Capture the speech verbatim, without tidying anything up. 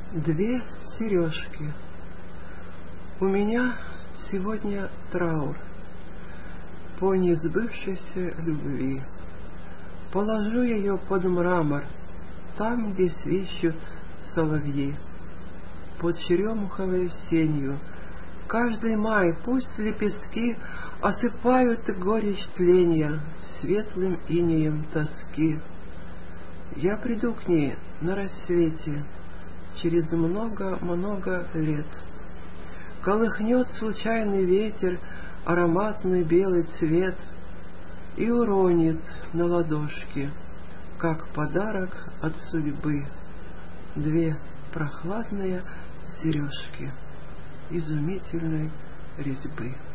Две сережки. У меня сегодня траур по несбывшейся любви. Положу ее под мрамор, там, где свищут соловьи. Под черемуховой сенью каждый май пусть лепестки осыпают горечь тления светлым инеем тоски. Я приду к ней на рассвете через много-много лет. Колыхнет случайный ветер ароматный белый цвет и уронит на ладошки, как подарок от судьбы, две прохладные сережки изумительной резьбы.